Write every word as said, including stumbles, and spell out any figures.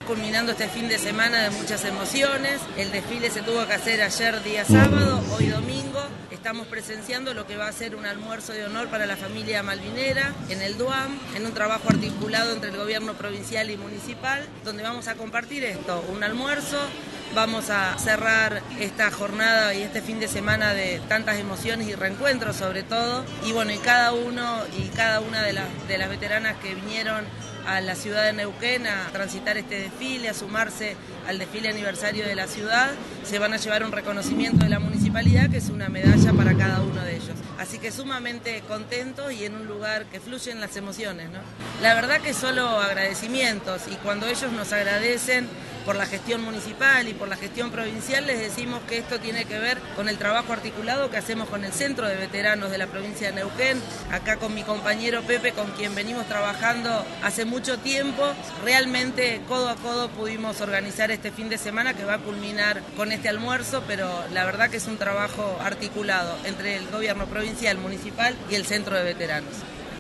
culminando este fin de semana de muchas emociones. El desfile se tuvo que hacer ayer día sábado, hoy domingo. Estamos presenciando lo que va a ser un almuerzo de honor para la familia malvinera en el DUAM, en un trabajo articulado entre el gobierno provincial y municipal, donde vamos a compartir esto, un almuerzo. Vamos a cerrar esta jornada y este fin de semana de tantas emociones y reencuentros sobre todo. Y bueno, y cada uno y cada una de las, de las veteranas que vinieron a la ciudad de Neuquén a transitar este desfile, a sumarse al desfile aniversario de la ciudad, se van a llevar un reconocimiento de la municipalidad, que es una medalla para cada uno de ellos. Así que sumamente contentos y en un lugar que fluyen las emociones, ¿no? La verdad que solo agradecimientos, y cuando ellos nos agradecen por la gestión municipal y por la gestión provincial, les decimos que esto tiene que ver con el trabajo articulado que hacemos con el Centro de Veteranos de la provincia de Neuquén, acá con mi compañero Pepe, con quien venimos trabajando hace mucho tiempo. Realmente codo a codo pudimos organizar este fin de semana que va a culminar con este almuerzo, pero la verdad que es un trabajo articulado entre el gobierno provincial, municipal y el Centro de Veteranos.